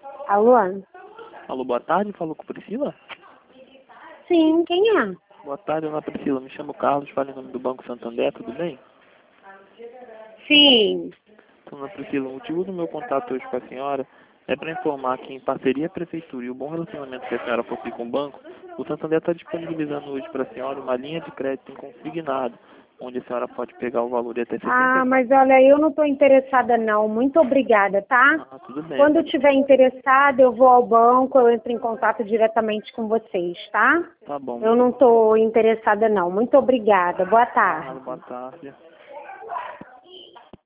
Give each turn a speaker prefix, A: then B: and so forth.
A: Alô?
B: Alô, boa tarde, falou com Priscila?
A: Sim, quem é?
B: Boa tarde, Ana Priscila, me chamo Carlos, falo em nome do Banco Santander, tudo bem?
A: Sim.
B: Então, Ana Priscila, o motivo do meu contato hoje com a senhora é para informar que, em parceria com a Prefeitura e o bom relacionamento que a senhora possui com o banco, o Santander está disponibilizando hoje para a senhora uma linha de crédito em consignado, onde a senhora pode pegar o valor de até 60.
A: Ah, mas olha, eu não estou interessada não. Muito obrigada, tá?
B: Ah, tudo bem.
A: Quando eu estiver interessada, eu vou ao banco, eu entro em contato diretamente com vocês, tá?
B: Tá bom.
A: Eu não estou interessada não. Muito obrigada. Boa
B: Ah,
A: tarde.
B: boa tarde.